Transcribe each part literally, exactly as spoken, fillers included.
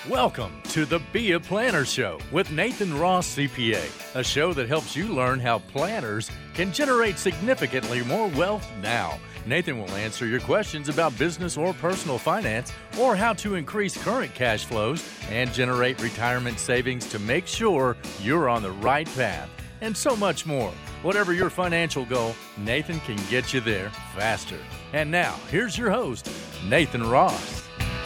Welcome to the Be a Planner Show with Nathan Ross, C P A, a show that helps you learn how planners can generate significantly more wealth now. Nathan will answer your questions about business or personal finance, or how to increase current cash flows and generate retirement savings to make sure you're on the right path, and so much more. Whatever your financial goal, Nathan can get you there faster. And now, here's your host, Nathan Ross.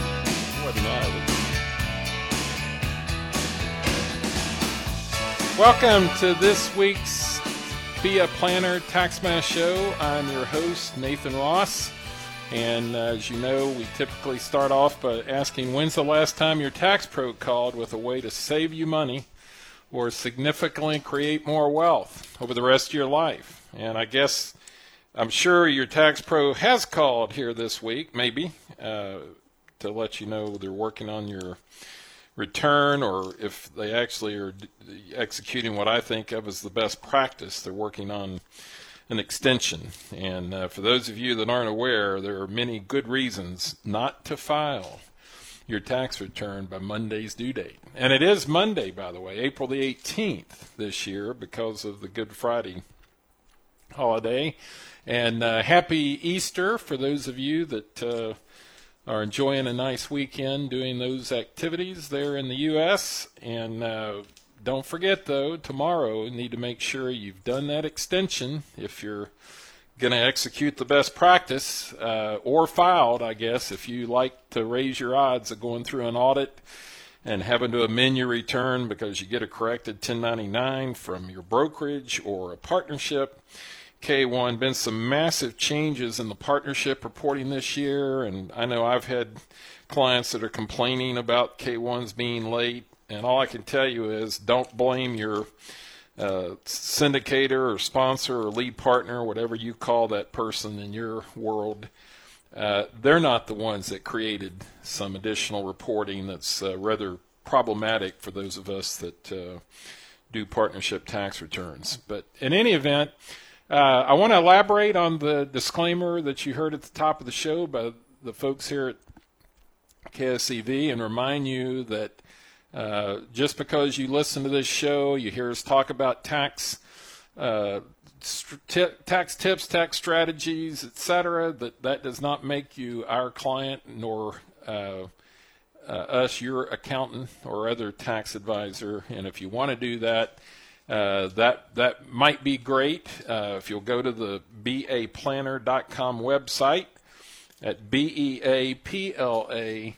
Welcome to this week's Be a Planner Tax Math Show. I'm your host, Nathan Ross. And uh, as you know, we typically start off by asking, when's the last time your tax pro called with a way to save you money or significantly create more wealth over the rest of your life? And I guess I'm sure your tax pro has called here this week, maybe, uh, to let you know they're working on your return, or if they actually are executing what I think of as the best practice, they're working on an extension. And uh, for those of you that aren't aware, there are many good reasons not to file your tax return by Monday's due date. And it is Monday, by the way, April the eighteenth this year, because of the Good Friday holiday. And uh, happy Easter for those of you that uh, are enjoying a nice weekend doing those activities there in the U S And uh, don't forget, though, tomorrow you need to make sure you've done that extension if you're going to execute the best practice, uh, or filed, I guess, if you like to raise your odds of going through an audit and having to amend your return because you get a corrected ten ninety-nine from your brokerage or a partnership. K one, been some massive changes in the partnership reporting this year, and I know I've had clients that are complaining about K ones being late, and all I can tell you is don't blame your uh, syndicator or sponsor or lead partner, whatever you call that person in your world. Uh, they're not the ones that created some additional reporting that's uh, rather problematic for those of us that uh, do partnership tax returns. But in any event, Uh, I want to elaborate on the disclaimer that you heard at the top of the show by the folks here at K S E V, and remind you that uh, just because you listen to this show, you hear us talk about tax uh, st- tax tips, tax strategies, et cetera, that that does not make you our client, nor uh, uh, us your accountant or other tax advisor. And if you want to do that, Uh, that that might be great uh, if you'll go to the be a planner dot com website at B E A P L A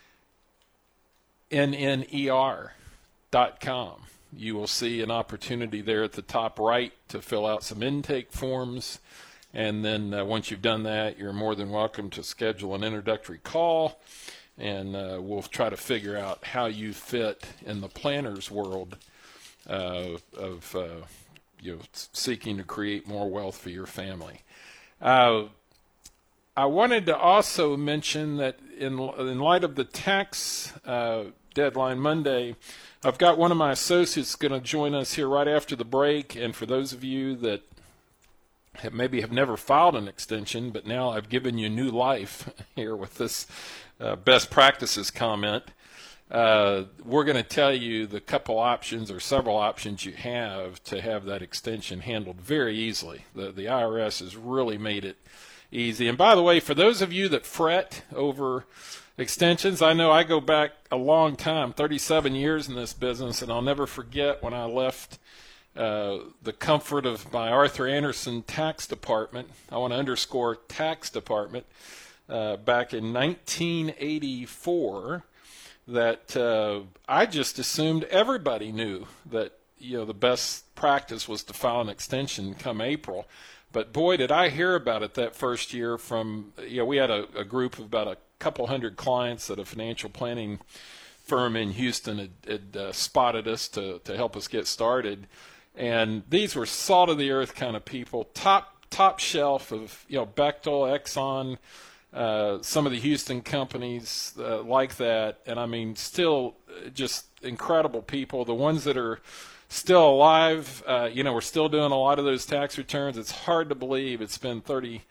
N N E R dot com. You will see an opportunity there at the top right to fill out some intake forms, and then uh, once you've done that, you're more than welcome to schedule an introductory call, and uh, we'll try to figure out how you fit in the planner's world Uh, of uh, you know, seeking to create more wealth for your family. Uh, I wanted to also mention that in in light of the tax uh, deadline Monday, I've got one of my associates going to join us here right after the break. And for those of you that have maybe have never filed an extension, but now I've given you new life here with this uh, best practices comment, Uh, we're going to tell you the couple options or several options you have to have that extension handled very easily. The, the I R S has really made it easy. And by the way, for those of you that fret over extensions, I know I go back a long time, thirty-seven years in this business, and I'll never forget when I left uh, the comfort of my Arthur Anderson tax department. I want to underscore tax department uh, back in nineteen eighty-four. That uh, I just assumed everybody knew that, you know, the best practice was to file an extension come April. But boy, did I hear about it that first year from, you know, we had a, a group of about a couple hundred clients that a financial planning firm in Houston had, had uh, spotted us to, to help us get started. And these were salt of the earth kind of people, top, top shelf of, you know, Bechtel, Exxon, Uh, some of the Houston companies uh, like that, and I mean, still just incredible people. The ones that are still alive, uh, you know, we're still doing a lot of those tax returns. It's hard to believe it's been thirty,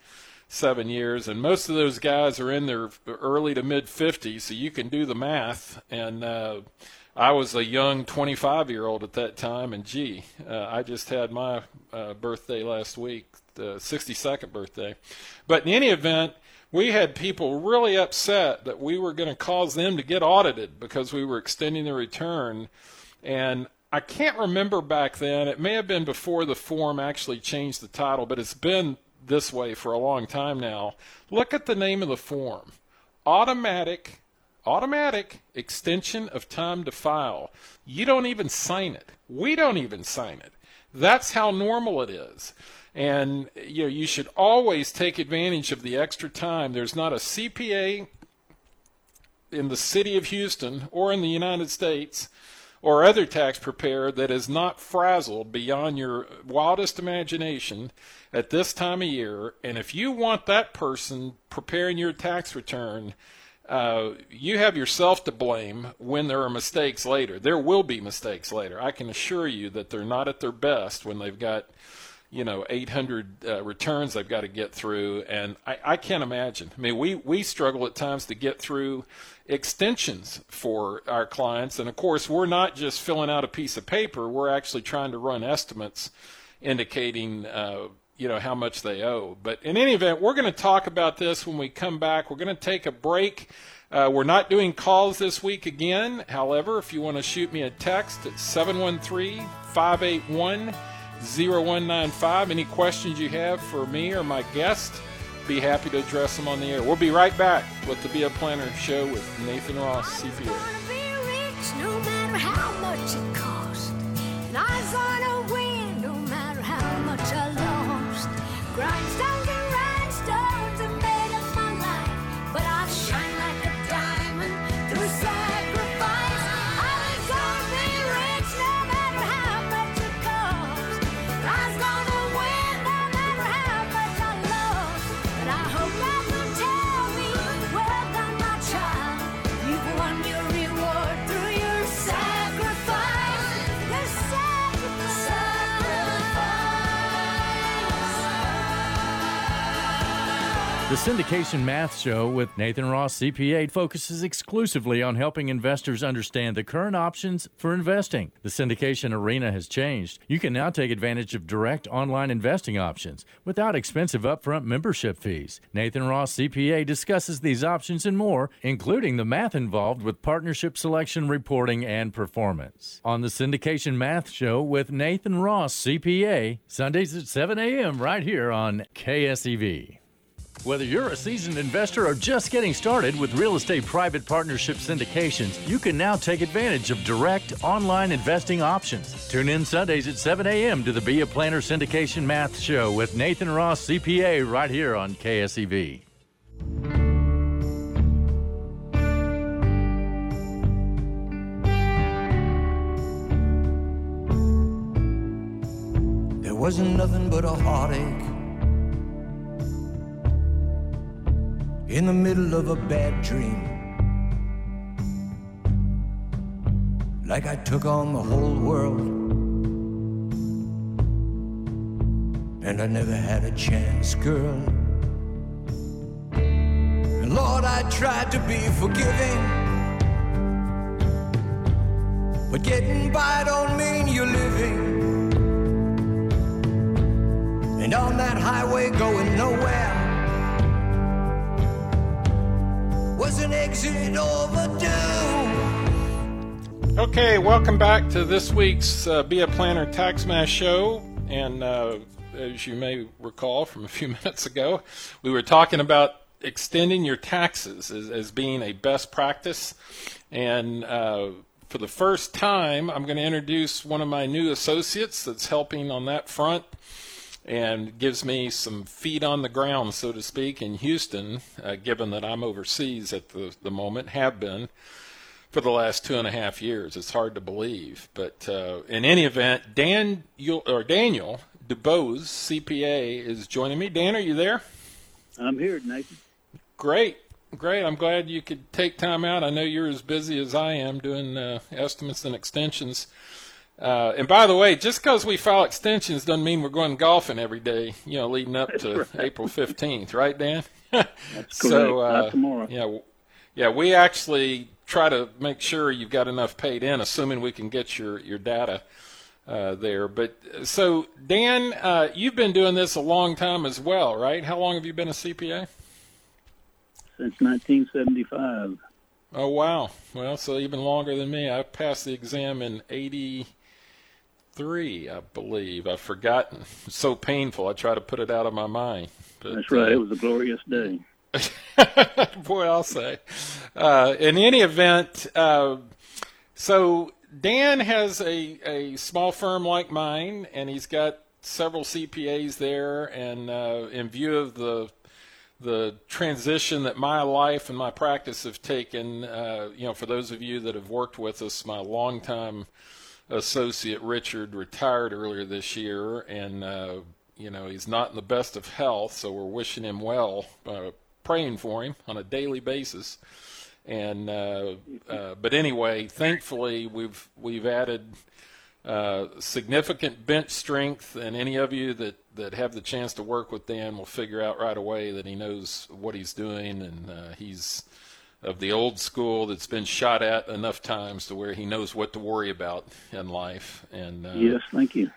seven years, and most of those guys are in their early to mid fifties, so you can do the math. And uh, I was a young twenty-five-year-old at that time, and gee, uh, I just had my uh, birthday last week, the sixty-second birthday. But in any event, we had people really upset that we were going to cause them to get audited because we were extending the return. And I can't remember back then. It may have been before the form actually changed the title, but it's been this way for a long time now. Look at the name of the form. Automatic, automatic extension of time to file. You don't even sign it. We don't even sign it. That's how normal it is. And you know, you should always take advantage of the extra time. There's not a C P A in the city of Houston or in the United States or other tax preparer that is not frazzled beyond your wildest imagination at this time of year. And if you want that person preparing your tax return, uh, you have yourself to blame when there are mistakes later. There will be mistakes later. I can assure you that they're not at their best when they've got, you know, eight hundred uh, returns they've got to get through. And I, I can't imagine. I mean, we, we struggle at times to get through extensions for our clients. And, of course, we're not just filling out a piece of paper. We're actually trying to run estimates indicating, uh, you know, how much they owe. But in any event, we're going to talk about this when we come back. We're going to take a break. Uh, we're not doing calls this week again. However, if you want to shoot me a text, it's seven one three, five eight one, zero one nine five. Any questions you have for me or my guest, be happy to address them on the air. We'll be right back with the Be a Planner Show with Nathan Ross, C P A. I wanna be rich no matter how much it costs. And I wanna win no matter how much I lost. Grindstones and rhinestones are made of my life, but I shine like a diamond through sacrifice. I was gonna be rich no matter how much it costs. I was gonna win no matter how much I lost. But I hope that will tell me, well done, my child. You've won your reward through your sacrifice. Your sacrifice. The Syndication Math Show with Nathan Ross, C P A, focuses exclusively on helping investors understand the current options for investing. The syndication arena has changed. You can now take advantage of direct online investing options without expensive upfront membership fees. Nathan Ross, C P A, discusses these options and more, including the math involved with partnership selection, reporting, and performance. On the Syndication Math Show with Nathan Ross, C P A, Sundays at seven a.m. right here on K S E V. Whether you're a seasoned investor or just getting started with real estate private partnership syndications, you can now take advantage of direct online investing options. Tune in Sundays at seven a.m. to the Be a Planner Syndication Math Show with Nathan Ross, C P A, right here on K S E V. There wasn't nothing but a heartache in the middle of a bad dream. Like I took on the whole world and I never had a chance, girl. And Lord, I tried to be forgiving, but getting by don't mean you're living. And on that highway going nowhere was an exit overdue. Okay, welcome back to this week's uh, Be a Planner Tax Math Show. And uh, as you may recall from a few minutes ago, we were talking about extending your taxes as, as being a best practice. And uh, for the first time, I'm going to introduce one of my new associates that's helping on that front and gives me some feet on the ground, so to speak, in Houston, uh, given that I'm overseas at the, the moment, have been for the last two and a half years. It's hard to believe. But uh, in any event, Dan or Daniel DuBose, C P A, is joining me. Dan, are you there? I'm here, Nathan. Great. Great. I'm glad you could take time out. I know you're as busy as I am doing uh, estimates and extensions. Uh, and by the way, just because we file extensions doesn't mean we're going golfing every day, you know, leading up That's to right. April fifteenth, right, Dan? That's so, correct. uh, Not tomorrow. Yeah, w- yeah, we actually try to make sure you've got enough paid in, assuming we can get your, your data uh, there. But so, Dan, uh, you've been doing this a long time as well, right? How long have you been a C P A? Since nineteen seventy-five. Oh, wow. Well, so even longer than me. I passed the exam in eighty-three, I believe. I've forgotten. It's so painful. I try to put it out of my mind. But, That's right. Uh, It was a glorious day. Boy, I'll say. Uh, in any event, uh, so Dan has a, a small firm like mine, and he's got several C P As there, and uh, in view of the the transition that my life and my practice have taken, uh, you know, for those of you that have worked with us, my longtime associate Richard retired earlier this year, and, uh, you know, he's not in the best of health, so we're wishing him well, uh, praying for him on a daily basis. And uh, uh, but anyway, thankfully, we've we've added uh, significant bench strength, and any of you that, that have the chance to work with Dan will figure out right away that he knows what he's doing, and uh, he's of the old school that's been shot at enough times to where he knows what to worry about in life. And uh, Yes, thank you.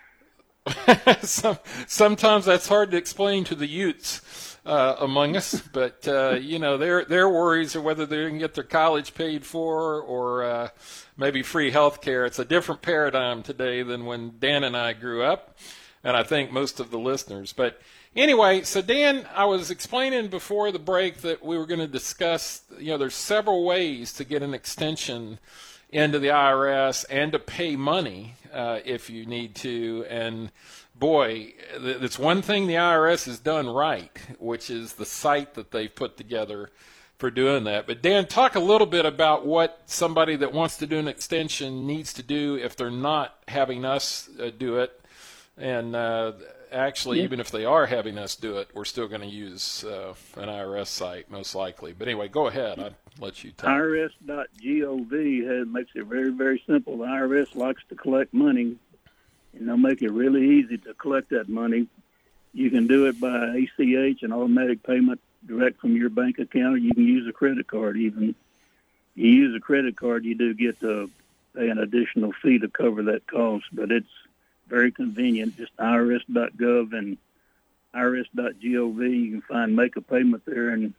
Some, sometimes that's hard to explain to the Utes uh, among us, but uh, you know, their their worries are whether they can get their college paid for or uh, maybe free health care. It's a different paradigm today than when Dan and I grew up, and I think most of the listeners. But anyway, so Dan, I was explaining before the break that we were going to discuss, you know, there's several ways to get an extension into the I R S and to pay money uh, if you need to. And boy, that's one thing the I R S has done right, which is the site that they've put together for doing that. But Dan, talk a little bit about what somebody that wants to do an extension needs to do if they're not having us uh, do it. And uh, actually, Yeah. even if they are having us do it, we're still going to use uh, an I R S site most likely. But anyway, go ahead. I'll let you talk. I R S dot gov has, makes it very, very simple. The I R S likes to collect money, and they'll make it really easy to collect that money. You can do it by A C H, an automatic payment direct from your bank account, or you can use a credit card even. You use a credit card, you do get to pay an additional fee to cover that cost, but it's very convenient. Just I R S dot gov and I R S dot gov. You can find make a payment there and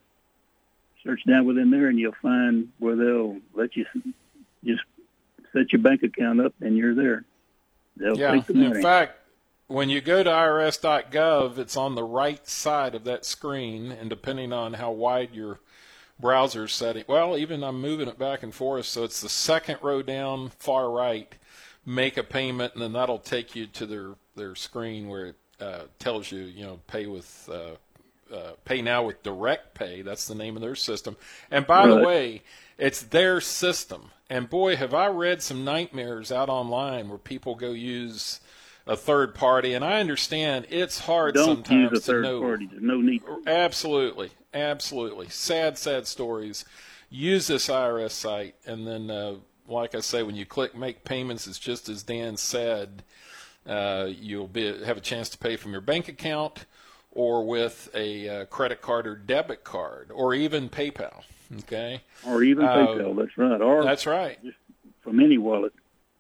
search down within there, and you'll find where they'll let you just set your bank account up, and you're there. They'll Yeah, take the money. in fact, when you go to I R S dot gov, it's on the right side of that screen, and depending on how wide your browser's setting, well, even I'm moving it back and forth, so it's the second row down, far right, make a payment, and then that'll take you to their, their screen where it uh, tells you, you know, pay with uh, uh, pay now with Direct Pay. That's the name of their system. And by the Right. way, it's their system. And boy, have I read some nightmares out online where people go use a third party. And I understand it's hard Don't sometimes use a third to know. party. There's no need. Absolutely, absolutely. Sad, sad stories. Use this I R S site, and then, uh, like I say, when you click Make Payments, it's just as Dan said. Uh, you'll be have a chance to pay from your bank account, or with a uh, credit card or debit card, or even PayPal. Okay, Or even Uh, PayPal. That's right. Or that's right. from any wallet.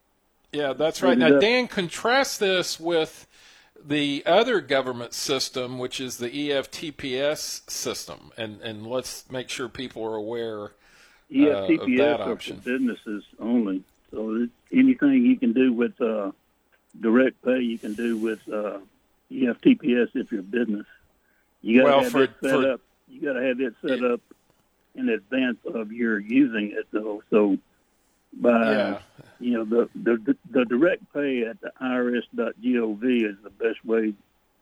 Yeah, that's right. Now, Dan, contrast this with the other government system, which is the E F T P S system, and and let's make sure people are aware E uh, F T of P S that are for option. businesses only. So it- anything you can do with uh, direct pay, you can do with uh, E F T P S if you're a business. You got to Well, have for- it set for- up. You got to have it set up in advance of your using it, though. So by Yeah. you know the, the the direct pay at the I R S dot gov is the best way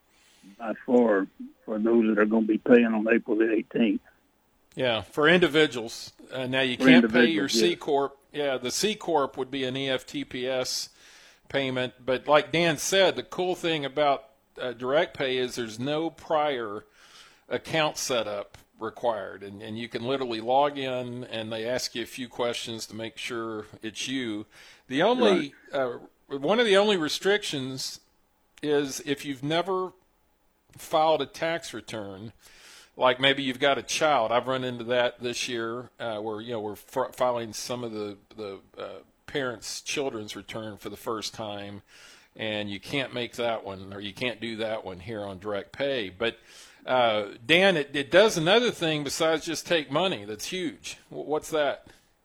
by far for those that are going to be paying on April the eighteenth. Yeah, for individuals. Uh, now you For can't pay your individuals, C yes. corp. Yeah, the C corp would be an E F T P S payment. But like Dan said, the cool thing about uh, direct pay is there's no prior account setup required, and, and you can literally log in, and they ask you a few questions to make sure it's you. The only uh, one of the only restrictions is if you've never filed a tax return, like maybe you've got a child. I've run into that this year, uh, where you know we're f- filing some of the the uh, parents' children's return for the first time, and you can't make that one, or you can't do that one here on Direct Pay. But uh, Dan, it, it does another thing besides just take money. That's huge. What's that?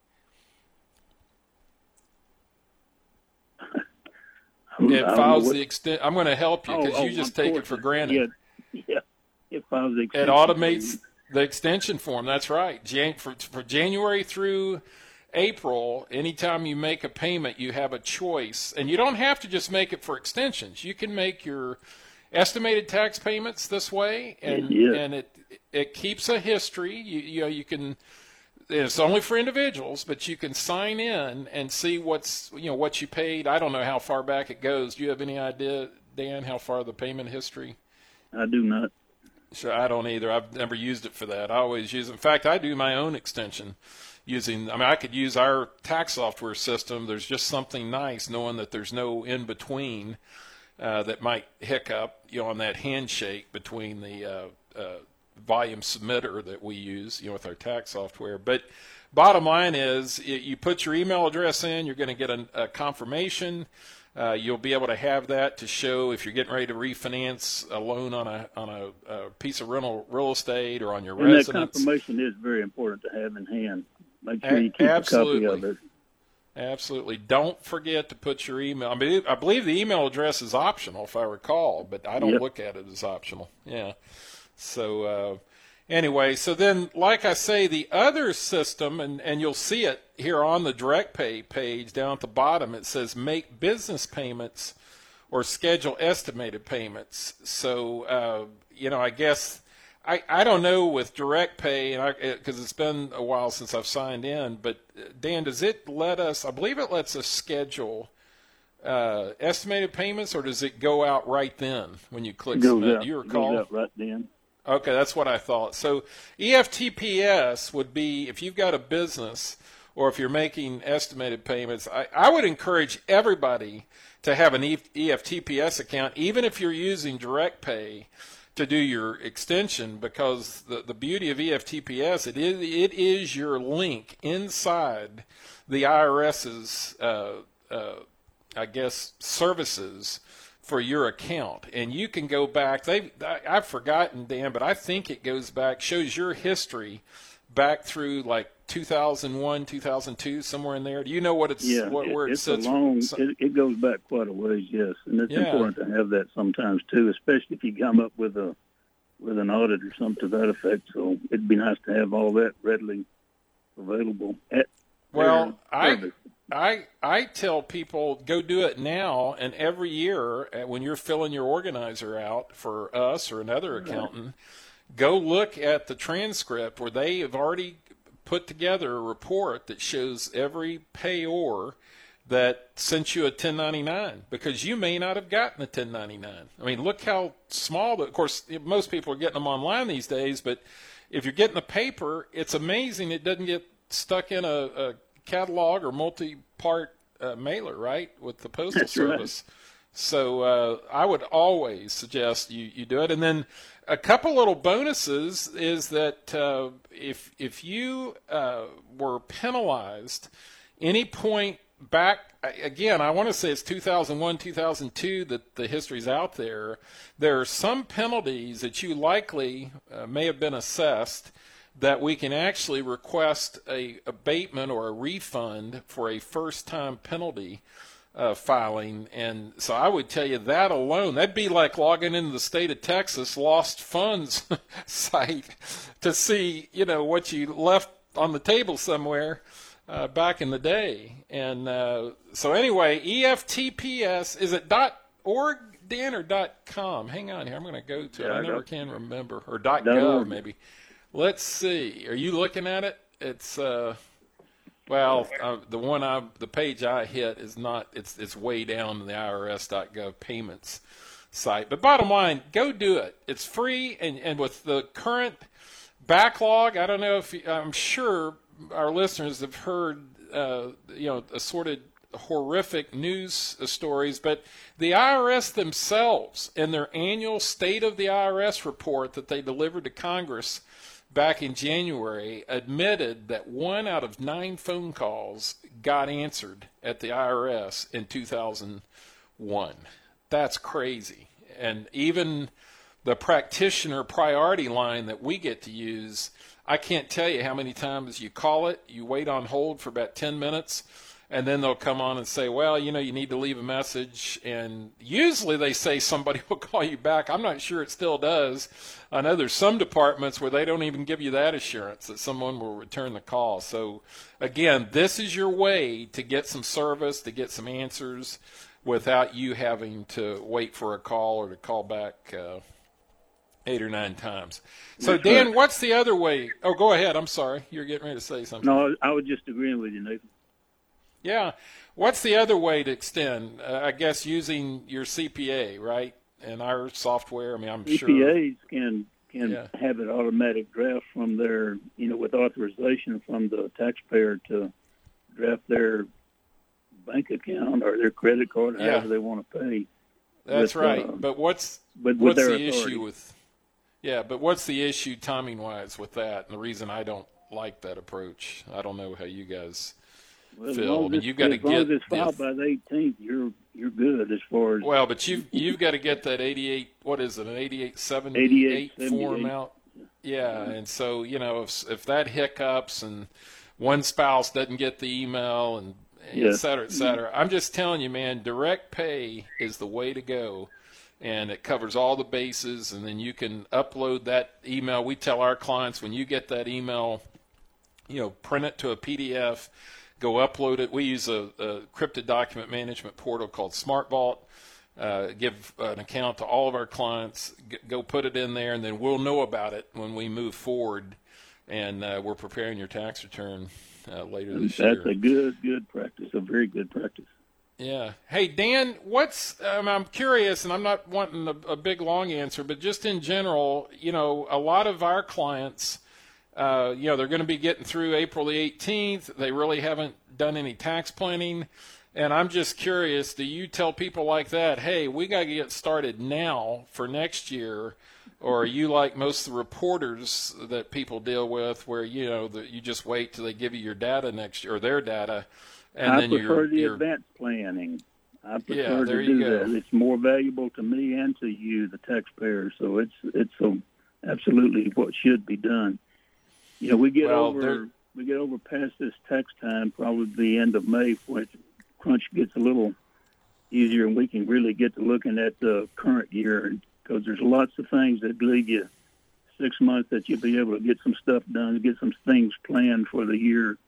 It files the extent. I'm going to help you because oh, oh, you just take it for granted. Yeah, yeah. It files the It extension automates form. the extension form. That's right. Jan- for, for January through April, anytime you make a payment, you have a choice. And you don't have to just make it for extensions. You can make your estimated tax payments this way, and Yeah. and it it keeps a history. You, you know, you can. It's only for individuals, but you can sign in and see what's you know what you paid. I don't know how far back it goes. Do you have any idea, Dan, how far the payment history? I do not. So I don't either. I've never used it for that. I always use it. In fact, I do my own extension using, I mean, I could use our tax software system. There's just something nice knowing that there's no in-between uh, that might hiccup, you know, on that handshake between the uh, uh, volume submitter that we use, you know, with our tax software. But bottom line is you put your email address in, you're going to get a, a confirmation. Uh, you'll be able to have that to show if you're getting ready to refinance a loan on a on a, a piece of rental real estate or on your And residence. that confirmation is very important to have in hand. Make sure you keep Absolutely. a copy of it. Absolutely. Don't forget to put your email. I mean, I believe the email address is optional, if I recall, but I don't Yep. look at it as optional. Yeah. So uh, anyway, so then, like I say, the other system, and, and you'll see it here on the Direct Pay page down at the bottom, it says make business payments or schedule estimated payments. So, uh, you know, I guess, I, I don't know with Direct Pay, and because it's been a while since I've signed in, but Dan, does it let us, I believe it lets us schedule uh, estimated payments, or does it go out right then when you click It goes submit? out. Do you It recall? goes out right then. Okay, that's what I thought. So E F T P S would be if you've got a business or if you're making estimated payments, I, I would encourage everybody to have an E F T P S account, even if you're using Direct Pay to do your extension, because the, the beauty of E F T P S, it is, it is your link inside the IRS's, uh, uh, I guess, services for your account, and you can go back. They, I've forgotten, Dan, but I think it goes back, shows your history back through like two thousand one, two thousand two, somewhere in there. Do you know what it's Yeah, what, it, where it it's sits? a long. So- It, it goes back quite a ways, yes, and it's Yeah. important to have that sometimes too, especially if you come up with a with an audit or something to that effect. So it'd be nice to have all that readily available at Well, their I service. I I tell people go do it now, and every year uh, when you're filling your organizer out for us or another accountant, go look at the transcript where they have already put together a report that shows every payor that sent you a ten ninety-nine, because you may not have gotten a ten ninety-nine. I mean, look how small, the, of course, most people are getting them online these days, but if you're getting the paper, it's amazing it doesn't get stuck in a, a catalog or multi-part uh, mailer, right, with the Postal That's right. Service. So uh, I would always suggest you, you do it. And then a couple little bonuses is that uh, if if you uh, were penalized any point back, again, I want to say it's two thousand one, two thousand two that the history's out there, there are some penalties that you likely uh, may have been assessed that we can actually request a abatement or a refund for a first-time penalty uh, filing. And so I would tell you that alone, that'd be like logging into the state of Texas lost funds site to see, you know, what you left on the table somewhere uh, back in the day. And uh, so anyway, E F T P S, is it .org, Dan, or .com? Hang on here, I'm going to go to Yeah, it. I I never got- can remember. Or Dot .gov org. maybe. Let's see. Are you looking at it? It's uh, well, uh, the one I, the page I hit is not. It's it's way down in the I R S dot gov payments site. But bottom line, go do it. It's free, and and with the current backlog, I don't know if I'm sure our listeners have heard, uh, you know, assorted horrific news stories, but the I R S themselves, in their annual State of the I R S report that they delivered to Congress back in January, admitted that one out of nine phone calls got answered at the I R S in two thousand one. That's crazy. And even the practitioner priority line that we get to use, I can't tell you how many times you call it, you wait on hold for about ten minutes, and then they'll come on and say, well, you know, you need to leave a message. And usually they say somebody will call you back. I'm not sure it still does. I know there's some departments where they don't even give you that assurance that someone will return the call. So, again, this is your way to get some service, to get some answers without you having to wait for a call or to call back uh, eight or nine times. So, That's Dan, right. what's the other way? Oh, go ahead. I'm sorry. You're getting ready to say something. No, I was just agreeing with you, Nathan. Yeah. What's the other way to extend? Uh, I guess using your C P A, right? And our software. I mean, I'm C sure. P As can can Yeah. have it automatic draft from their, you know, with authorization from the taxpayer to draft their bank account or their credit card, Yeah. however they want to pay. That's with, right. uh, but what's but with what's their the authority. issue with? Yeah, but what's the issue timing wise with that? And the reason I don't like that approach, I don't know how you guys Well, as feel. long I as mean, it's- you've got to as long get as it's the- filed by the eighteenth, you're you're good as far as Well, but you've you've got to get that eighty-eight. What is it? An eighty-eight seventy-eight eighty-eight form seventy-eight. out. Yeah, and so you know if if that hiccups and one spouse doesn't get the email and Yeah. et cetera, et cetera. I'm just telling you, man, direct pay is the way to go. And it covers all the bases, and then you can upload that email. We tell our clients when you get that email, you know, print it to a P D F, go upload it. We use a, a encrypted document management portal called SmartVault. Uh, give an account to all of our clients, g- go put it in there, and then we'll know about it when we move forward, and uh, we're preparing your tax return uh, later this year. that's a good good practice, a very good practice. Yeah. Hey, Dan, what's, um, I'm curious, and I'm not wanting a, a big, long answer, but just in general, you know, a lot of our clients, uh, you know, they're going to be getting through April the eighteenth. They really haven't done any tax planning. And I'm just curious, do you tell people like that, hey, we got to get started now for next year? Or are you like most of the reporters that people deal with where, you know, that you just wait till they give you your data next year, or their data, and I then prefer you're, the you're advanced planning. I prefer Yeah, there to you do go. that. It's more valuable to me and to you, the taxpayer. So it's it's a, absolutely what should be done. You know, we get Well, over there- we get over past this tax time, probably the end of May, when crunch gets a little easier, and we can really get to looking at the current year, because there's lots of things that leave you six months that you'll be able to get some stuff done, get some things planned for the year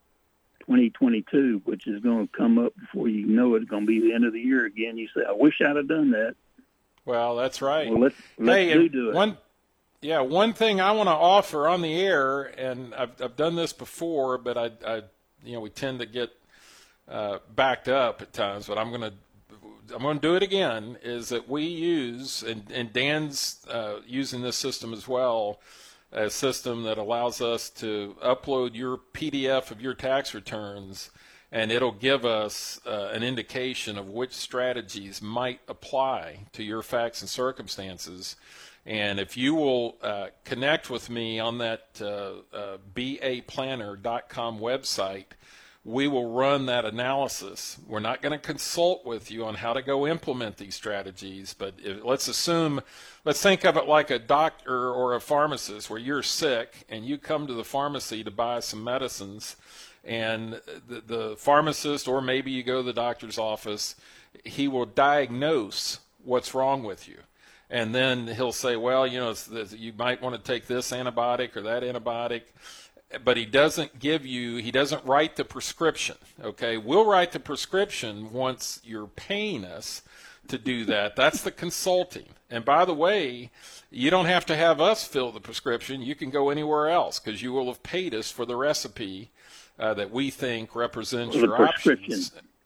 twenty twenty-two, which is going to come up before you know it. It's going to be the end of the year again. You say, I wish I'd have done that. Well, that's right. Well, let's, let's hey, do, and do it. one, yeah, one thing I want to offer on the air, and I've I've done this before, but I, I you know, we tend to get uh, backed up at times. But I'm gonna I'm gonna do it again. Is that we use, and and Dan's uh, using this system as well, a system that allows us to upload your P D F of your tax returns, and it'll give us uh, an indication of which strategies might apply to your facts and circumstances. And if you will uh, connect with me on that uh, uh, B A planner dot com website, we will run that analysis. We're not going to consult with you on how to go implement these strategies, but if, let's assume, let's think of it like a doctor or a pharmacist where you're sick and you come to the pharmacy to buy some medicines, and the, the pharmacist, or maybe you go to the doctor's office, he will diagnose what's wrong with you. And then he'll say, well, you know, it's, it's, you might want to take this antibiotic or that antibiotic. But he doesn't give you, he doesn't write the prescription, okay? We'll write the prescription once you're paying us to do that. That's the consulting. And by the way, you don't have to have us fill the prescription. You can go anywhere else because you will have paid us for the recipe uh, that we think represents For the your prescription. options.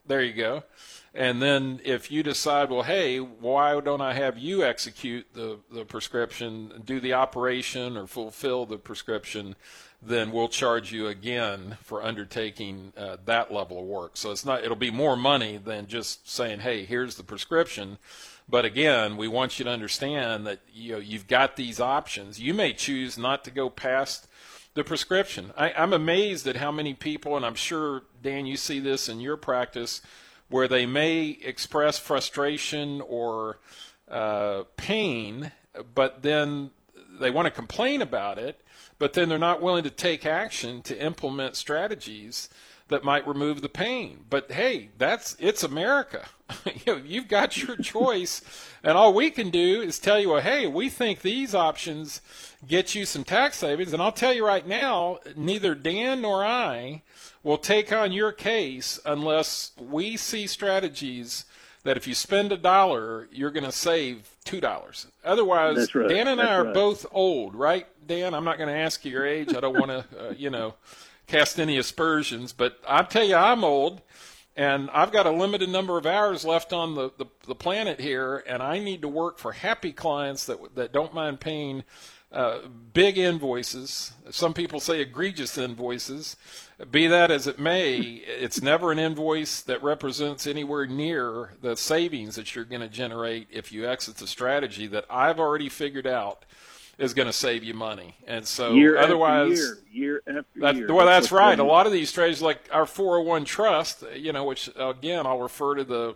There you go. And then if you decide, well, hey, why don't I have you execute the, the prescription, do the operation or fulfill the prescription, then we'll charge you again for undertaking uh, that level of work. So it's not, it'll be more money than just saying, hey, here's the prescription. But again, we want you to understand that, you know, you've got these options. You may choose not to go past the prescription. I, I'm amazed at how many people, and I'm sure, Dan, you see this in your practice, where they may express frustration or uh, pain, but then they want to complain about it, but then they're not willing to take action to implement strategies that might remove the pain. But hey, that's it's America. you know, you've got your choice, and all we can do is tell you, well, hey, we think these options get you some tax savings. And I'll tell you right now, neither Dan nor I will take on your case unless we see strategies that if you spend a dollar, you're going to save two dollars. Otherwise, right. Dan and That's I are right. both old, right, Dan? I'm not going to ask you your age. I don't want to, uh, you know, cast any aspersions. But I'll tell you, I'm old, and I've got a limited number of hours left on the, the, the planet here, and I need to work for happy clients that that don't mind paying uh, big invoices. Some people say egregious invoices. Be that as it may, it's never an invoice that represents anywhere near the savings that you're going to generate if you exit the strategy that I've already figured out is going to save you money. And so year otherwise, after year, year after that, year. well, that's what's right. A going lot of these strategies, like our four oh one trust, you know, which again, I'll refer to the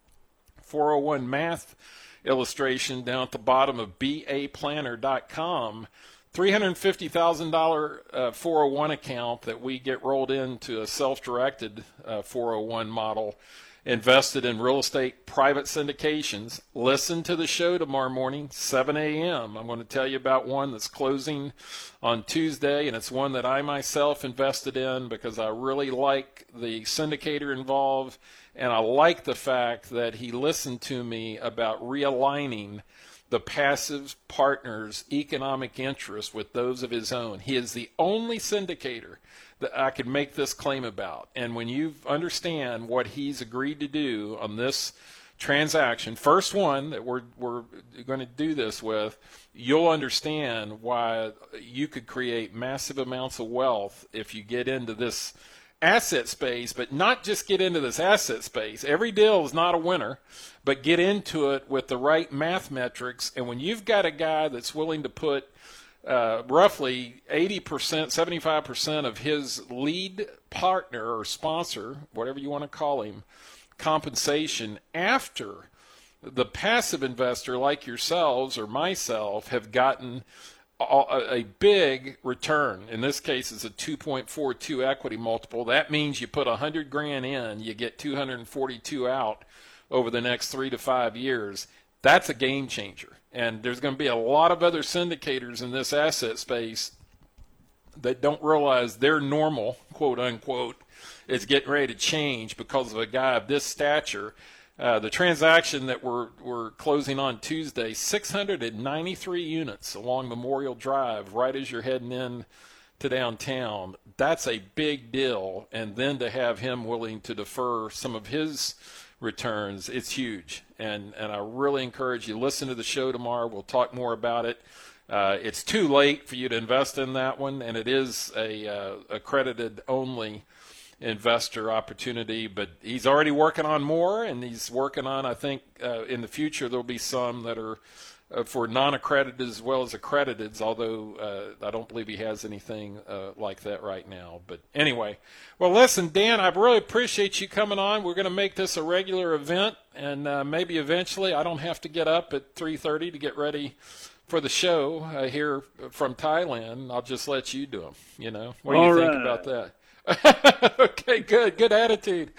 four oh one math illustration down at the bottom of B A planner dot com. three hundred fifty thousand dollars uh, four oh one account that we get rolled into a self-directed uh, four oh one model invested in real estate private syndications. Listen to the show tomorrow morning, seven a.m. I'm going to tell you about one that's closing on Tuesday, and it's one that I myself invested in because I really like the syndicator involved, and I like the fact that he listened to me about realigning the passive partner's economic interest with those of his own. He is the only syndicator that I could make this claim about. And when you understand what he's agreed to do on this transaction, first one that we're we're going to do this with, you'll understand why you could create massive amounts of wealth if you get into this asset space, but not just get into this asset space. Every deal is not a winner, but get into it with the right math metrics. And when you've got a guy that's willing to put uh, roughly eighty percent, seventy-five percent of his lead partner or sponsor, whatever you want to call him, compensation after the passive investor like yourselves or myself have gotten a big return. In this case, it's a two point four two equity multiple. That means you put a hundred grand in, you get two hundred forty-two out over the next three to five years. That's a game changer. And there's going to be a lot of other syndicators in this asset space that don't realize their normal, quote unquote, is getting ready to change because of a guy of this stature. Uh, the transaction that we're we're closing on Tuesday, six hundred ninety-three units along Memorial Drive, right as you're heading in to downtown. That's a big deal. And then to have him willing to defer some of his returns, it's huge. And and I really encourage you to listen to the show tomorrow. We'll talk more about it. Uh, it's too late for you to invest in that one, and it is a uh, accredited only investor opportunity, but he's already working on more, and he's working on, I think, uh, in the future there'll be some that are uh, for non-accredited as well as accredited, although uh, I don't believe he has anything uh, like that right now. But anyway, well, listen, Dan, I really appreciate you coming on. We're going to make this a regular event, and uh, maybe eventually I don't have to get up at three thirty to get ready for the show uh, here from Thailand. I'll just let you do them, you know. What do you All think right. about that? Okay, good. Good attitude.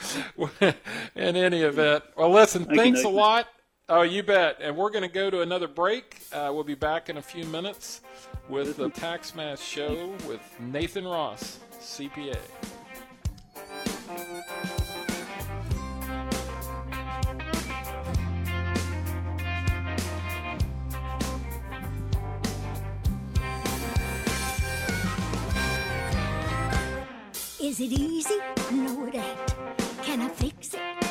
In any event. Well, listen, Thank you, thanks a Nathan. lot. Oh, you bet. And we're going to go to another break. Uh, we'll be back in a few minutes with the Tax Mass Show with Nathan Ross, C P A. Is it easy? No, it ain't. Can I fix it?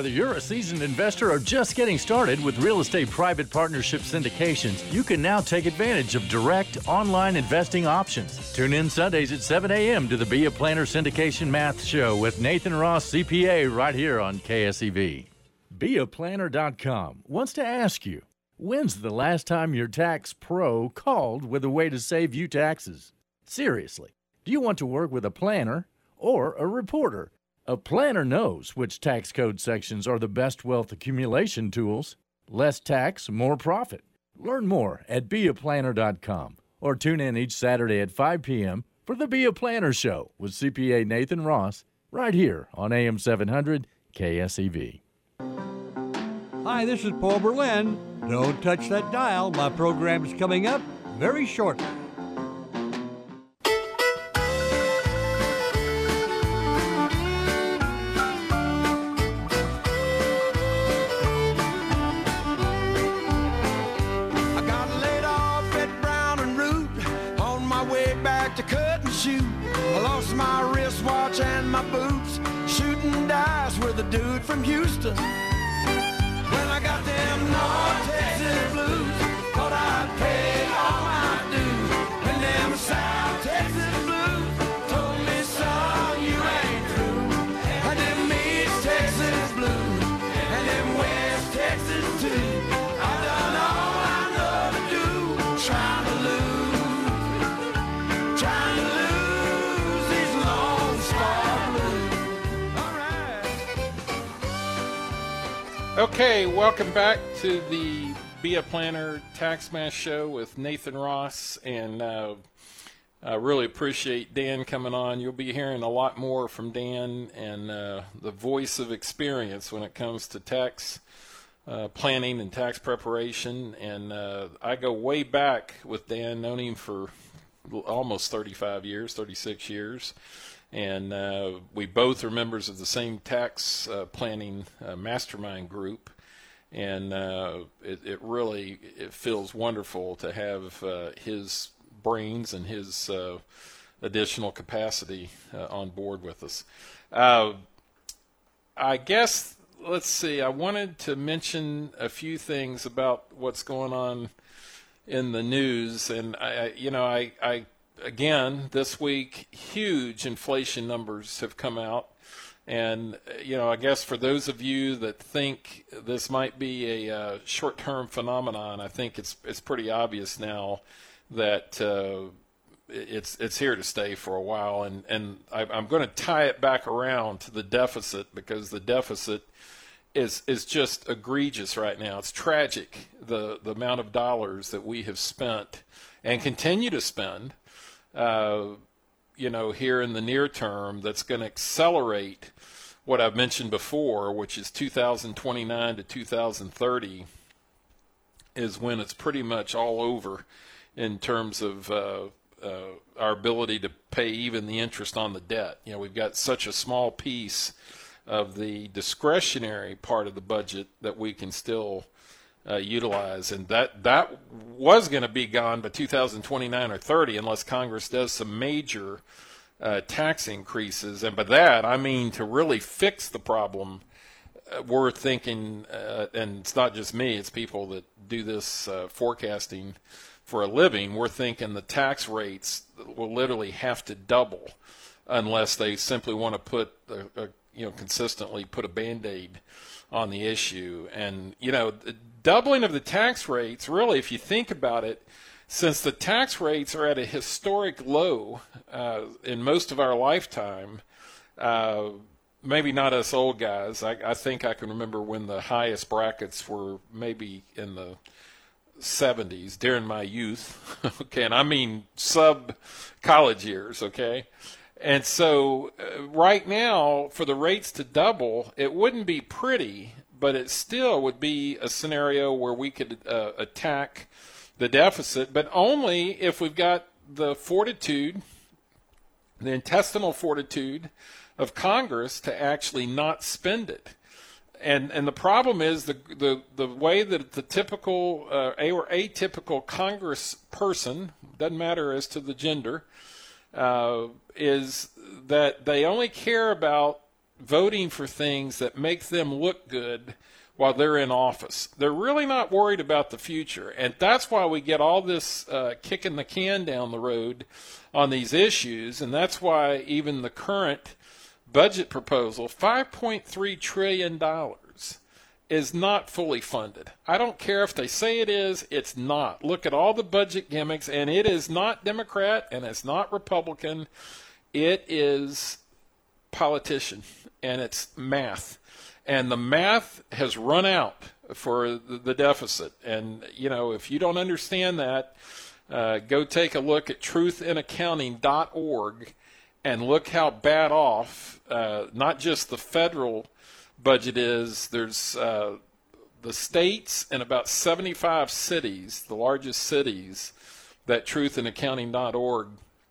Whether you're a seasoned investor or just getting started with real estate private partnership syndications, you can now take advantage of direct online investing options. Tune in Sundays at seven a.m. to the Be a Planner Syndication Math Show with Nathan Ross, C P A, right here on K S E V. Be a Planner dot com wants to ask you, when's the last time your tax pro called with a way to save you taxes? Seriously, do you want to work with a planner or a reporter? A planner knows which tax code sections are the best wealth accumulation tools. Less tax, more profit. Learn more at Be a Planner dot com or tune in each Saturday at five p.m. for the Be a Planner Show with C P A Nathan Ross right here on A M seven hundred K S E V. Hi, this is Paul Berlin. Don't touch that dial. My program's coming up very shortly. My wristwatch and my boots, shooting dice with a dude from Houston. When I got them North Texas blues, thought I'd pay all my dues. When them South Texas blues told me, son, you ain't through. And them East Texas blues, and them West Texas too. I done all I know to do, trying to lose, trying to lose. Okay, welcome back to the Be a Planner Tax Math Show with Nathan Ross, and uh, I really appreciate Dan coming on. You'll be hearing a lot more from Dan and uh, the voice of experience when it comes to tax uh, planning and tax preparation. And uh, I go way back with Dan, known him for almost thirty-five years, thirty-six years. And uh, we both are members of the same tax uh, planning uh, mastermind group, and uh, it, it really it feels wonderful to have uh, his brains and his uh, additional capacity uh, on board with us. Uh, I guess, let's see, I wanted to mention a few things about what's going on in the news, and I, you know, I, I Again, this week, huge inflation numbers have come out. And, you know, I guess for those of you that think this might be a uh, short-term phenomenon, I think it's it's pretty obvious now that uh, it's it's here to stay for a while. And, and I, I'm going to tie it back around to the deficit, because the deficit is is just egregious right now. It's tragic, the, the amount of dollars that we have spent and continue to spend Uh, you know, here in the near term, that's going to accelerate what I've mentioned before, which is two thousand twenty-nine to two thousand thirty is when it's pretty much all over in terms of uh, uh, our ability to pay even the interest on the debt. You know, we've got such a small piece of the discretionary part of the budget that we can still Uh, utilize, and that that was going to be gone by two thousand twenty-nine or thirty unless Congress does some major uh, tax increases. And by that I mean to really fix the problem. Uh, we're thinking, uh, and it's not just me, it's people that do this uh, forecasting for a living, we're thinking the tax rates will literally have to double unless they simply want to put a, a, you know consistently put a Band-Aid on the issue. And you know the doubling of the tax rates, really, if you think about it, since the tax rates are at a historic low uh, in most of our lifetime, uh, maybe not us old guys. I, I think I can remember when the highest brackets were maybe in the seventies during my youth. Okay, and I mean sub-college years, okay? And so uh, right now, for the rates to double, it wouldn't be pretty, but it still would be a scenario where we could uh, attack the deficit, but only if we've got the fortitude, the intestinal fortitude of Congress to actually not spend it. And and the problem is the the, the way that the typical uh, or atypical Congress person, doesn't matter as to the gender, uh, is that they only care about voting for things that make them look good while they're in office. They're really not worried about the future, and that's why we get all this uh, kicking the can down the road on these issues, and that's why even the current budget proposal, five point three trillion dollars, is not fully funded. I don't care if they say it is, it's not. Look at all the budget gimmicks, and it is not Democrat and it's not Republican. It is politician, and it's math. And the math has run out for the deficit. And, you know, if you don't understand that, uh, go take a look at truth in accounting dot org and look how bad off uh, not just the federal budget is. There's uh, the states and about seventy-five cities, the largest cities, that truth in accounting dot org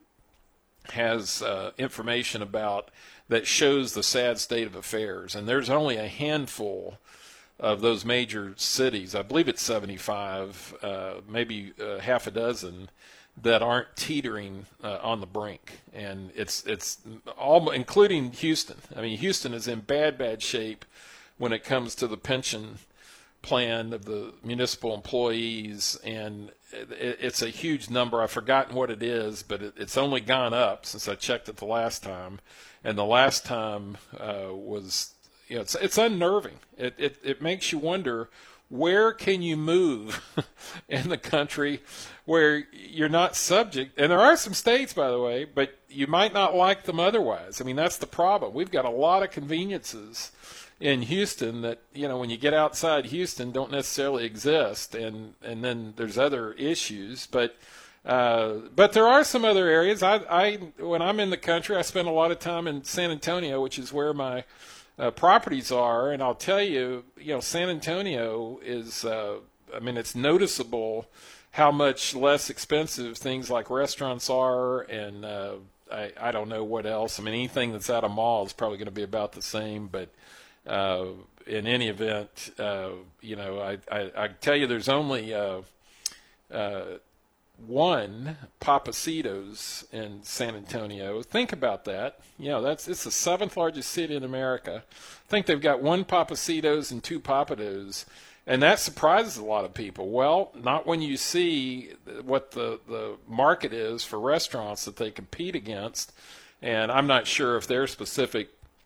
has uh, information about that shows the sad state of affairs. And there's only a handful of those major cities, I believe it's seventy-five, uh, maybe uh, half a dozen, that aren't teetering uh, on the brink. And it's it's all, including Houston. I mean, Houston is in bad, bad shape when it comes to the pension plan of the municipal employees, and it, it's a huge number. I've forgotten what it is, but it, it's only gone up since I checked it the last time. And the last time uh, was, you know, it's, it's unnerving. It, it it makes you wonder, where can you move in the country where you're not subject? And there are some states, by the way, but you might not like them otherwise. I mean, that's the problem. We've got a lot of conveniences in Houston that, you know, when you get outside Houston, don't necessarily exist. And, and then there's other issues. But uh, but there are some other areas. I, I when I'm in the country, I spend a lot of time in San Antonio, which is where my Uh, properties are, and I'll tell you, you know, San Antonio is, uh, I mean, it's noticeable how much less expensive things like restaurants are, and uh, I, I don't know what else. I mean, anything that's at a mall is probably going to be about the same, but uh, in any event, uh, you know, I, I, I tell you, there's only uh, uh, one Pappasito's in San Antonio. Think about that. You know, that's it's the seventh largest city in America. I think they've got one Pappasito's and two Pappadeaux's, and that surprises a lot of people. Well, not when you see what the, the market is for restaurants that they compete against, and I'm not sure if their specific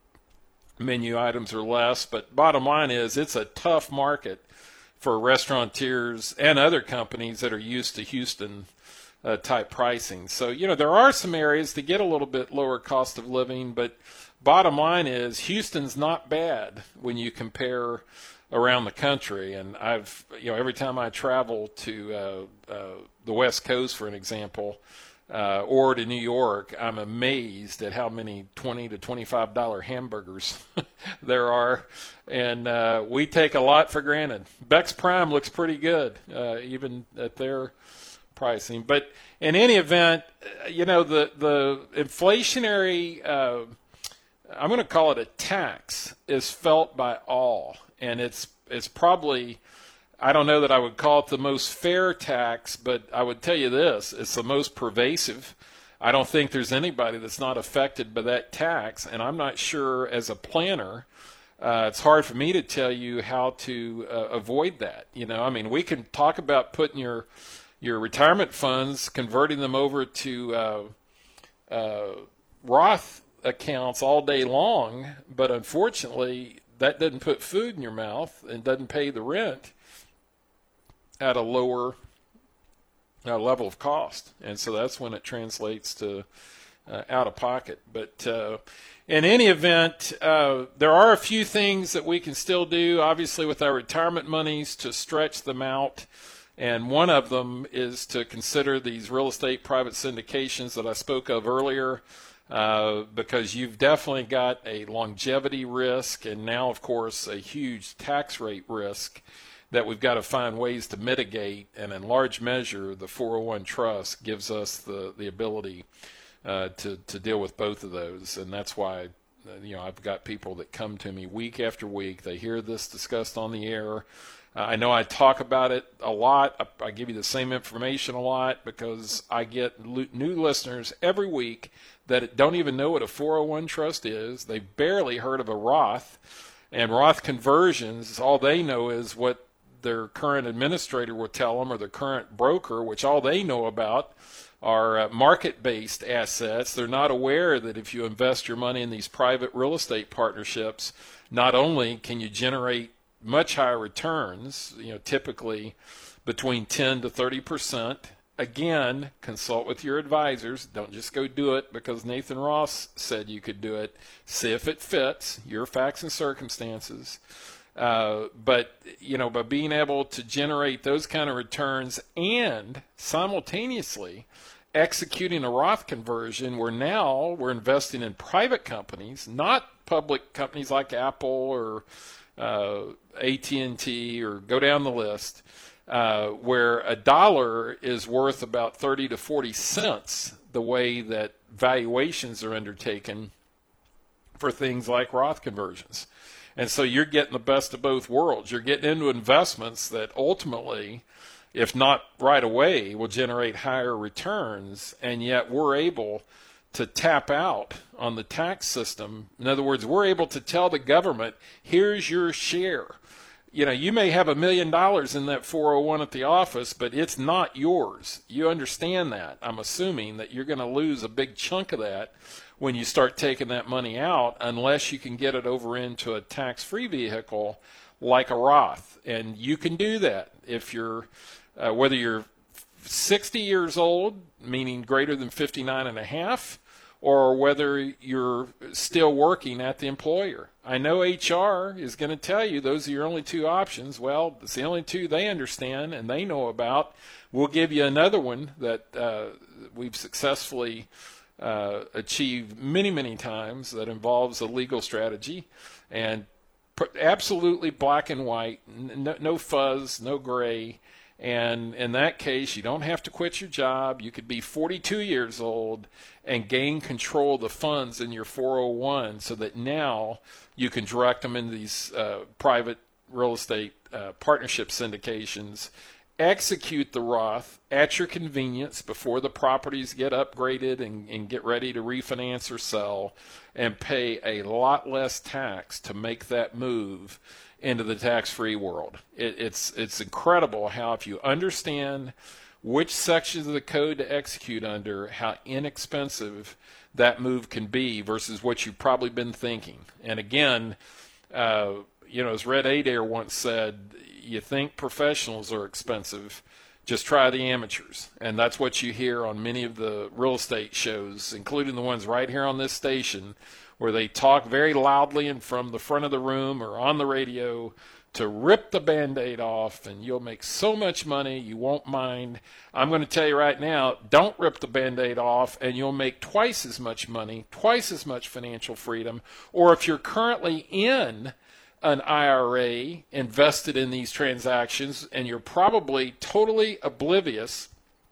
menu items are less, but bottom line is it's a tough market for restaurateurs and other companies that are used to Houston uh, type pricing. So, you know, there are some areas to get a little bit lower cost of living, but bottom line is Houston's not bad when you compare around the country. And I've, you know, every time I travel to uh, uh, the West Coast, for an example, uh, or to New York, I'm amazed at how many twenty to twenty-five dollar hamburgers there are. And uh, we take a lot for granted. Beck's Prime looks pretty good, uh, even at their pricing. But in any event, you know, the, the inflationary, uh, I'm going to call it a tax, is felt by all. And it's it's probably, I don't know that I would call it the most fair tax, but I would tell you this, it's the most pervasive. I don't think there's anybody that's not affected by that tax, and I'm not sure as a planner, uh, it's hard for me to tell you how to uh, avoid that. You know, I mean, we can talk about putting your your retirement funds, converting them over to uh, uh, Roth accounts all day long, but unfortunately, that doesn't put food in your mouth and doesn't pay the rent at a lower uh, level of cost. And so that's when it translates to uh, out of pocket. But uh, in any event, uh, there are a few things that we can still do, obviously, with our retirement monies to stretch them out. And one of them is to consider these real estate private syndications that I spoke of earlier. Uh, because you've definitely got a longevity risk and now, of course, a huge tax rate risk that we've got to find ways to mitigate. And in large measure, the four oh one trust gives us the, the ability uh, to, to deal with both of those. And that's why You know, I've got people that come to me week after week. They hear this discussed on the air. Uh, I know I talk about it a lot. I, I give you the same information a lot because I get lo- new listeners every week that don't even know what a four oh one trust is. They've barely heard of a Roth. And Roth conversions, all they know is what their current administrator will tell them, or their current broker, which all they know about are uh, market-based assets. They're not aware that if you invest your money in these private real estate partnerships, not only can you generate much higher returns, you know, typically between ten to thirty percent. Again, consult with your advisors. Don't just go do it because Nathan Ross said you could do it. See if it fits your facts and circumstances. Uh, but, you know, by being able to generate those kind of returns and simultaneously executing a Roth conversion, where now we're investing in private companies, not public companies like Apple or uh, A T and T, or go down the list, uh, where a dollar is worth about thirty to forty cents the way that valuations are undertaken for things like Roth conversions. And so you're getting the best of both worlds. You're getting into investments that ultimately, if not right away, will generate higher returns, and yet we're able to tap out on the tax system. In other words, we're able to tell the government, here's your share. You know, you may have a million dollars in that four oh one at the office, but it's not yours. You understand that. I'm assuming that you're going to lose a big chunk of that when you start taking that money out, unless you can get it over into a tax-free vehicle like a Roth. And you can do that if you're, uh, whether you're sixty years old, meaning greater than fifty-nine and a half, or whether you're still working at the employer. I know H R is going to tell you those are your only two options. Well, it's the only two they understand and they know about. We'll give you another one that uh, we've successfully uh, achieved many, many times that involves a legal strategy, and pr- absolutely black and white, no, no fuzz, no gray. And in that case, you don't have to quit your job. You could be forty-two years old and gain control of the funds in your four oh one, so that now you can direct them into these uh, private real estate uh, partnership syndications. Execute the Roth at your convenience before the properties get upgraded and, and get ready to refinance or sell, and pay a lot less tax to make that move into the tax-free world. It, it's it's incredible how, if you understand which sections of the code to execute under, how inexpensive that move can be versus what you've probably been thinking. And again, uh, you know, as Red Adair once said, you think professionals are expensive, just try the amateurs. And that's what you hear on many of the real estate shows, including the ones right here on this station, where they talk very loudly and from the front of the room or on the radio to rip the Band-Aid off, and you'll make so much money you won't mind. I'm going to tell you right now, don't rip the Band-Aid off, and you'll make twice as much money, twice as much financial freedom. Or if you're currently in an I R A invested in these transactions, and you're probably totally oblivious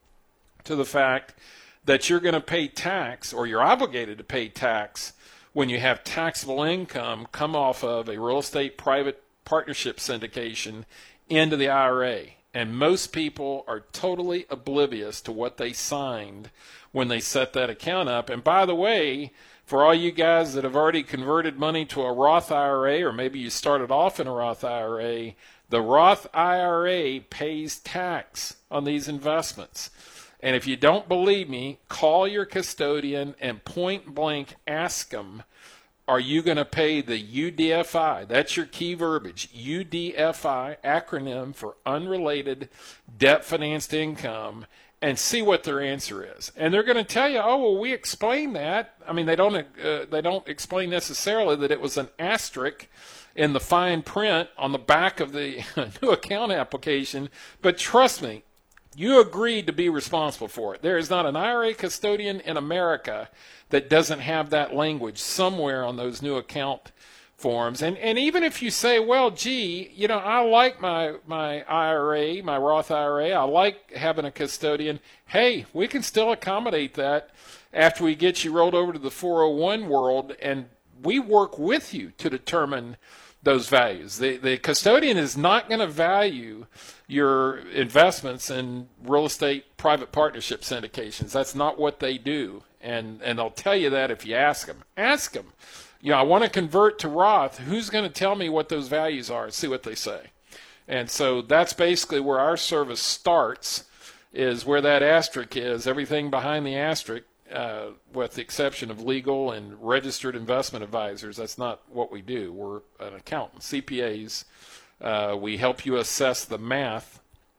to the fact that you're going to pay tax, or you're obligated to pay tax, when you have taxable income come off of a real estate private partnership syndication into the I R A. And most people are totally oblivious to what they signed when they set that account up. And by the way, for all you guys that have already converted money to a Roth I R A, or maybe you started off in a Roth I R A, the Roth I R A pays tax on these investments. And if you don't believe me, call your custodian and point blank ask them, are you going to pay the U D F I? That's your key verbiage. U D F I, acronym for unrelated debt financed income, and see what their answer is. And they're going to tell you, oh, well, we explained that. I mean, they don't uh, they don't explain necessarily that it was an asterisk in the fine print on the back of the new account application. But trust me, you agreed to be responsible for it. There is not an I R A custodian in America that doesn't have that language somewhere on those new account forms. And and even if you say, well, gee, you know, I like my, my I R A, my Roth I R A, I like having a custodian, hey, we can still accommodate that after we get you rolled over to the four oh one world. And we work with you to determine those values. The, the custodian is not going to value your investments in real estate private partnership syndications. That's not what they do. And, and they'll tell you that if you ask them. Ask them. You know, I want to convert to Roth. Who's going to tell me what those values are? See what they say. And so that's basically where our service starts, is where that asterisk is. Everything behind the asterisk, uh, with the exception of legal and registered investment advisors, that's not what we do. We're an accountant, C P As. Uh, we help you assess the math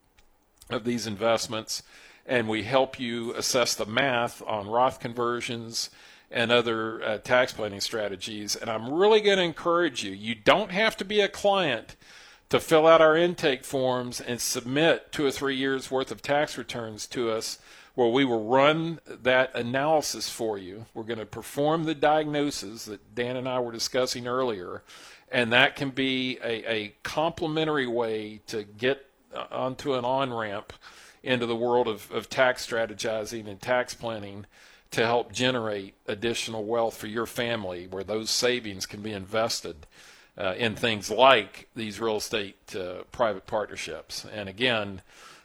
of these investments, and we help you assess the math on Roth conversions and other uh, tax planning strategies. And I'm really going to encourage you, you don't have to be a client to fill out our intake forms and submit two or three years worth of tax returns to us, where we will run that analysis for you. We're going to perform the diagnosis that Dan and I were discussing earlier, and that can be a, a complementary way to get onto an on-ramp into the world of, of tax strategizing and tax planning to help generate additional wealth for your family, where those savings can be invested uh, in things like these real estate uh, private partnerships. And again,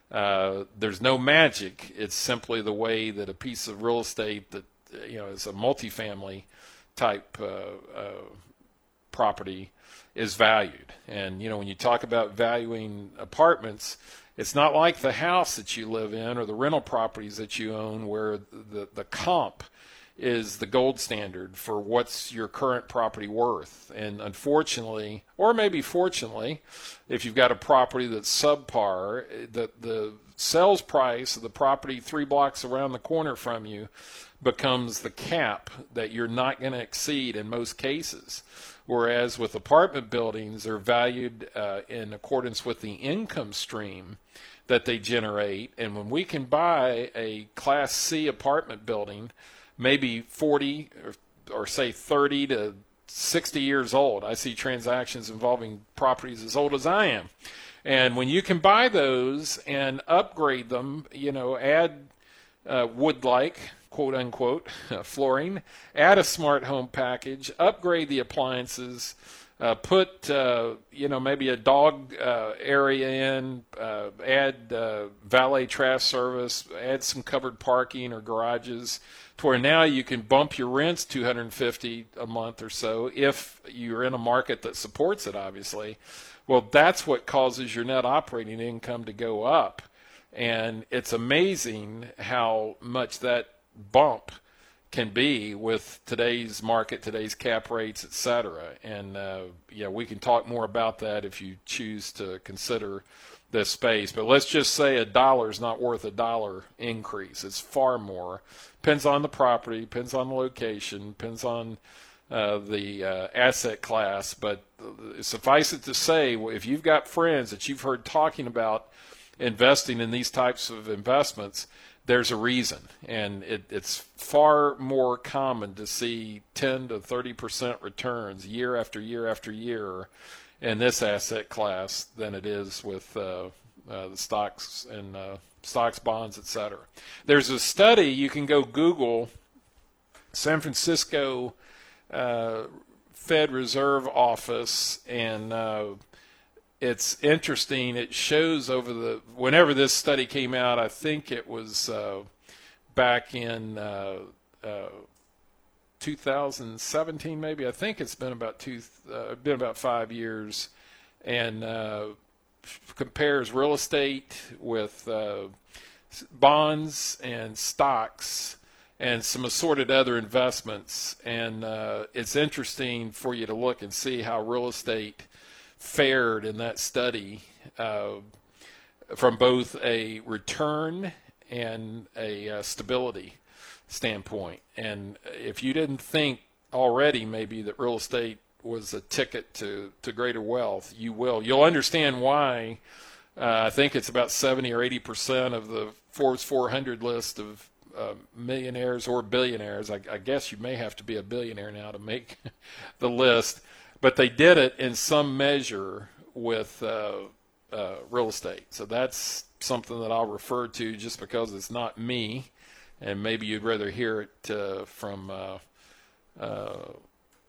uh, there's no magic. It's simply the way that a piece of real estate that, you know, is a multifamily type uh, uh, property is valued. And, you know, when you talk about valuing apartments, it's not like the house that you live in or the rental properties that you own, where the, the comp is the gold standard for what's your current property worth. And unfortunately, or maybe fortunately, if you've got a property that's subpar, the, the sales price of the property three blocks around the corner from you becomes the cap that you're not going to exceed in most cases. Whereas with apartment buildings, they're valued uh, in accordance with the income stream that they generate. And when we can buy a Class C apartment building, maybe forty or, or say thirty to sixty years old, I see transactions involving properties as old as I am. And when you can buy those and upgrade them, you know, add uh, wood-like, quote unquote, uh, flooring, add a smart home package, upgrade the appliances, uh, put, uh, you know, maybe a dog uh, area in, uh, add uh, valet trash service, add some covered parking or garages, to where now you can bump your rents two hundred fifty dollars a month or so if you're in a market that supports it, obviously. Well, that's what causes your net operating income to go up. And it's amazing how much that bump can be with today's market, today's cap rates, et cetera. And, uh, yeah, we can talk more about that if you choose to consider this space. But let's just say a dollar is not worth a dollar increase. It's far more. Depends on the property, depends on the location, depends on uh, the uh, asset class. But suffice it to say, if you've got friends that you've heard talking about investing in these types of investments, there's a reason. And it, it's far more common to see ten to thirty percent returns year after year after year in this asset class than it is with uh, uh, the stocks and uh, stocks, bonds, et cetera. There's a study, you can go Google San Francisco uh, Fed Reserve Office, and uh, it's interesting. It shows over the, whenever this study came out, I think it was uh, back in uh, uh, two thousand seventeen, maybe. I think it's been about two, uh, been about five years, and uh, compares real estate with uh, bonds and stocks and some assorted other investments. And uh, it's interesting for you to look and see how real estate fared in that study uh, from both a return and a uh, stability standpoint. And if you didn't think already maybe that real estate was a ticket to, to greater wealth, you will. You'll understand why. Uh, I think it's about seventy or eighty percent of the Forbes four hundred list of uh, millionaires or billionaires. I, I guess you may have to be a billionaire now to make the list. But they did it in some measure with uh, uh, real estate. So that's something that I'll refer to just because it's not me, and maybe you'd rather hear it uh, from uh, uh,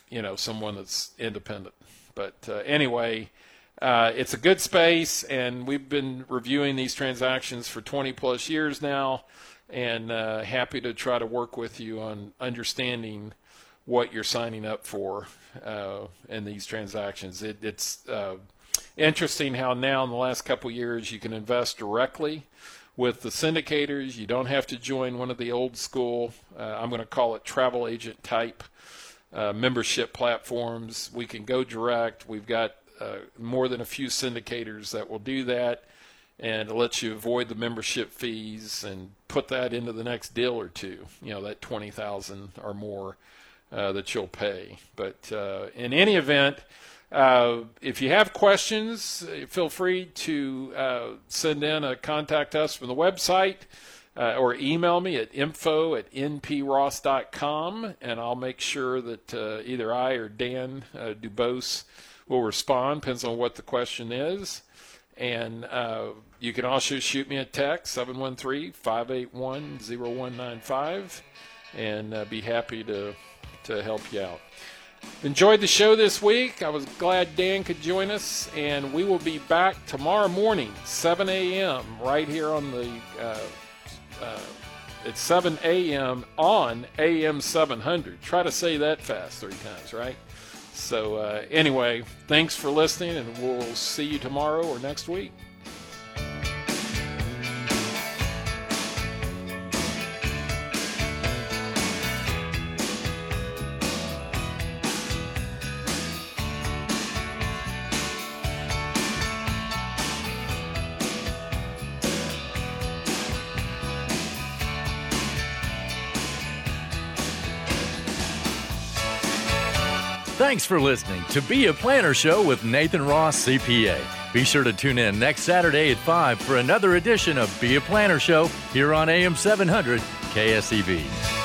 you know, someone that's independent. But uh, anyway, uh, it's a good space, and we've been reviewing these transactions for twenty plus years now, and uh, happy to try to work with you on understanding what you're signing up for uh, in these transactions. It, it's uh, interesting how now in the last couple of years you can invest directly with the syndicators. You don't have to join one of the old school, uh, I'm going to call it travel agent type uh, membership platforms. We can go direct. We've got uh, more than a few syndicators that will do that, and it lets you avoid the membership fees and put that into the next deal or two, you know, that twenty thousand dollars or more uh, that you'll pay. But uh, in any event, Uh, if you have questions, feel free to uh, send in a contact us from the website uh, or email me at info at n p ross dot com, and I'll make sure that uh, either I or Dan uh, Dubose will respond, depends on what the question is. And uh, you can also shoot me a text, seven one three, five eight one, zero one nine five, and uh, be happy to, to help you out. Enjoyed the show this week. I was glad Dan could join us, and we will be back tomorrow morning, seven a.m., right here on the, uh, uh, it's seven a.m. on A M seven hundred. Try to say that fast three times, right? So uh, anyway, thanks for listening, and we'll see you tomorrow or next week. Thanks for listening to Be a Planner Show with Nathan Ross, C P A. Be sure to tune in next Saturday at five for another edition of Be a Planner Show here on A M seven hundred K S E V.